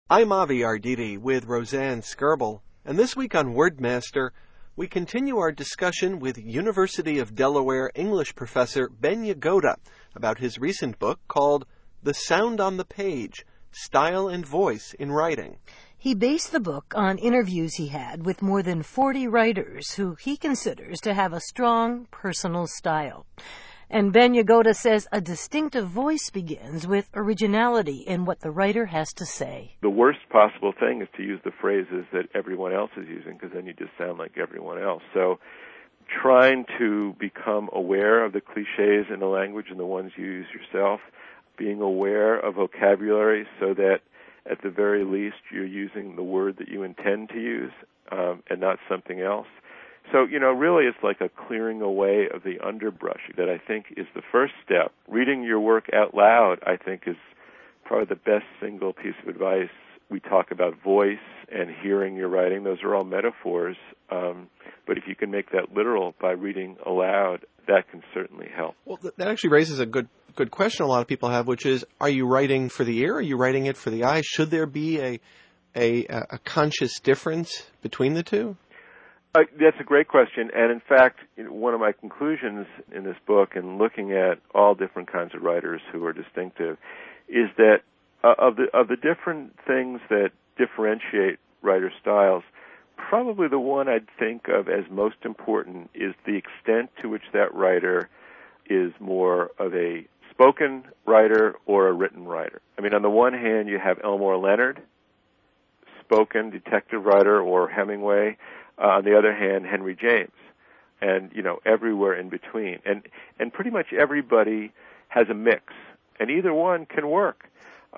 I'm Avi Arditi with Roseanne Skirble, and this week on Wordmaster, we continue our discussion with University of Delaware English professor Ben Yagoda about his recent book called The Sound on the Page, Style and Voice in Writing. He based the book on interviews he had with more than 40 writers who he considers to have a strong personal style. And Ben Yagoda says a distinctive voice begins with originality in what the writer has to say. The worst possible thing is to use the phrases that everyone else is using, because then you just sound like everyone else. So trying to become aware of the cliches in the language and the ones you use yourself, being aware of vocabulary so that at the very least you're using the word that you intend to use and not something else. So, really it's like a clearing away of the underbrush that I think is the first step. Reading your work out loud, I think, is probably the best single piece of advice. We talk about voice and hearing your writing. Those are all metaphors. But if you can make that literal by reading aloud, that can certainly help. Well, that actually raises a good question a lot of people have, which is, are you writing for the ear? Are you writing it for the eye? Should there be a conscious difference between the two? That's a great question, and in fact, one of my conclusions in this book, and looking at all different kinds of writers who are distinctive, is that of the different things that differentiate writer styles, probably the one I'd think of as most important is the extent to which that writer is more of a spoken writer or a written writer. I mean, on the one hand, you have Elmore Leonard, spoken detective writer, or Hemingway. On the other hand, Henry James, and, everywhere in between. And pretty much everybody has a mix, and either one can work.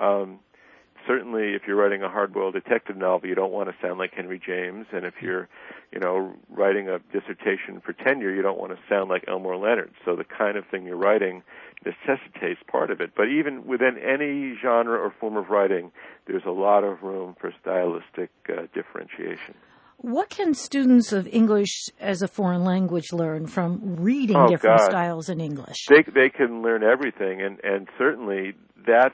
Certainly, if you're writing a hard-boiled detective novel, you don't want to sound like Henry James, and if you're, writing a dissertation for tenure, you don't want to sound like Elmore Leonard. So the kind of thing you're writing necessitates part of it. But even within any genre or form of writing, there's a lot of room for stylistic differentiation. What can students of English as a foreign language learn from reading different styles in English? They can learn everything, and certainly that's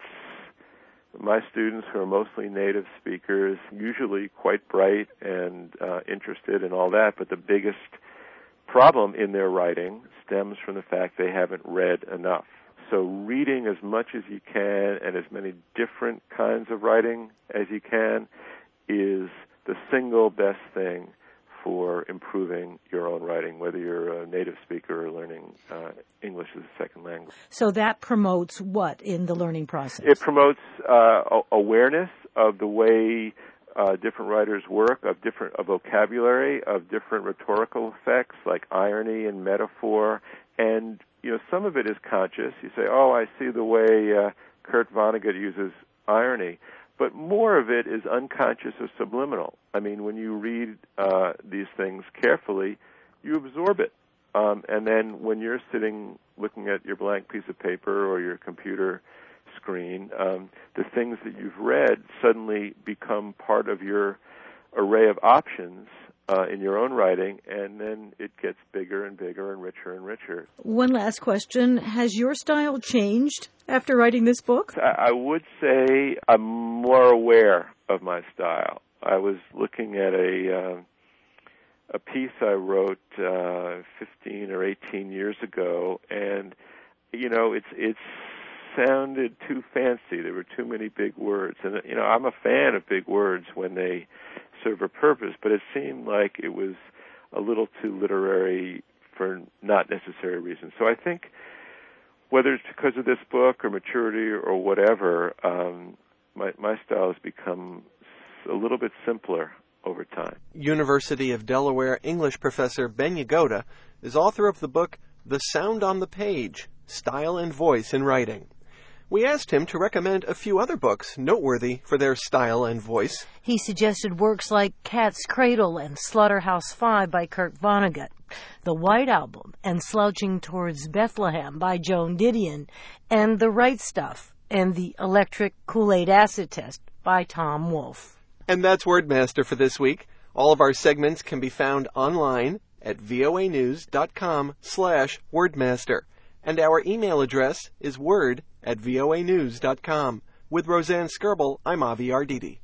my students, who are mostly native speakers, usually quite bright and interested in all that, but the biggest problem in their writing stems from the fact they haven't read enough. So reading as much as you can and as many different kinds of writing as you can is the single best thing for improving your own writing, whether you're a native speaker or learning English as a second language. So that promotes what in the learning process? It promotes awareness of the way different writers work, of vocabulary, of different rhetorical effects like irony and metaphor, and some of it is conscious. You say, I see the way Kurt Vonnegut uses irony. But more of it is unconscious or subliminal. I mean, when you read these things carefully, you absorb it. And then when you're sitting looking at your blank piece of paper or your computer screen, the things that you've read suddenly become part of your array of options in your own writing, and then it gets bigger and bigger and richer and richer. One last question. Has your style changed after writing this book? I would say I'm more aware of my style. I was looking at a piece I wrote 15 or 18 years ago, and, it sounded too fancy. There were too many big words. And, I'm a fan of big words when they serve a purpose, but it seemed like it was a little too literary for not necessary reasons. So I think whether it's because of this book or maturity or whatever, my style has become a little bit simpler over time. University of Delaware English professor Ben Yagoda is author of the book The Sound on the Page, Style and Voice in Writing. We asked him to recommend a few other books noteworthy for their style and voice. He suggested works like Cat's Cradle and Slaughterhouse-Five by Kurt Vonnegut, The White Album and Slouching Towards Bethlehem by Joan Didion, and The Right Stuff and The Electric Kool-Aid Acid Test by Tom Wolfe. And that's Wordmaster for this week. All of our segments can be found online at voanews.com/Wordmaster. And our email address is word@voanews.com. With Roseanne Skirble, I'm Avi Arditi.